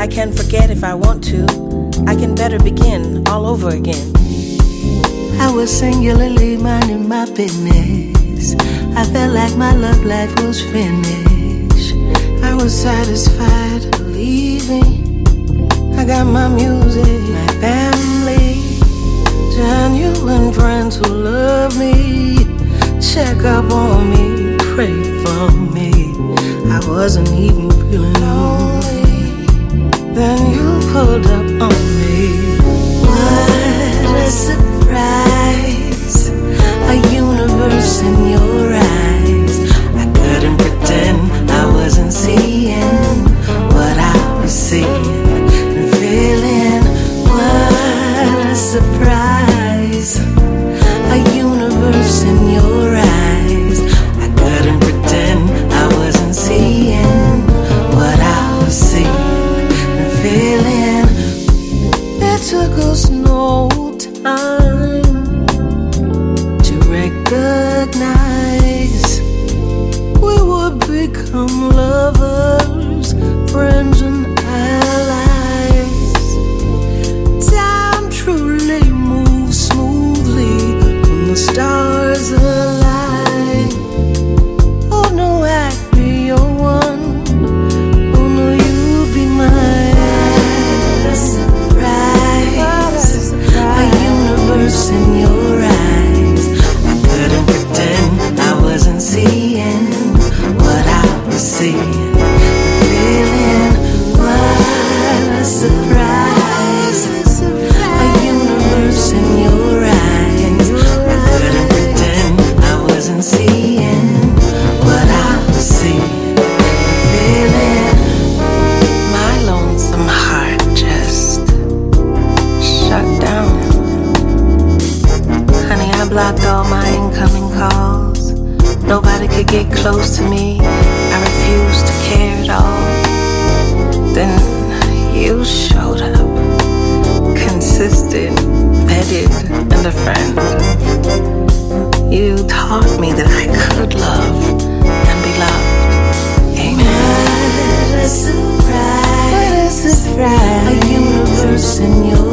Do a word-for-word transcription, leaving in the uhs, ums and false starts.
I can forget if I want to. I can better begin all over again. I was singularly minding my business. I felt like my love life was finished. I was satisfied leaving. I got my music, my family, genuine friends who love me. Check up on me, pray for me. I wasn't even feeling lonely. Then you pulled up on me. What a surprise, a universe in your eyes. I couldn't pretend I wasn't seeing what I was seeing and feeling. What a surprise, a universe in your eyes. I couldn't pretend I wasn't seeing what I was seeing and feeling. It took us no time to recognize we would become lovers, friends and allies. Time truly moves smoothly when the stars align. Oh no, I'd be your one. Oh no, you'd be mine. What a surprise, a universe in your eyes. I couldn't pretend I wasn't seeing what I was seeing, feeling. What a surprise, a universe in your eyes. I couldn't pretend I wasn't seeing what I was seeing, feeling. My lonesome heart just shut down. Honey, I blocked all my incoming calls. Nobody could get close to me. I refused to care at all. Then you showed up, consistent, petted, and a friend. You taught me that I could love and be loved. Amen. What a surprise, what a surprise, a universe in your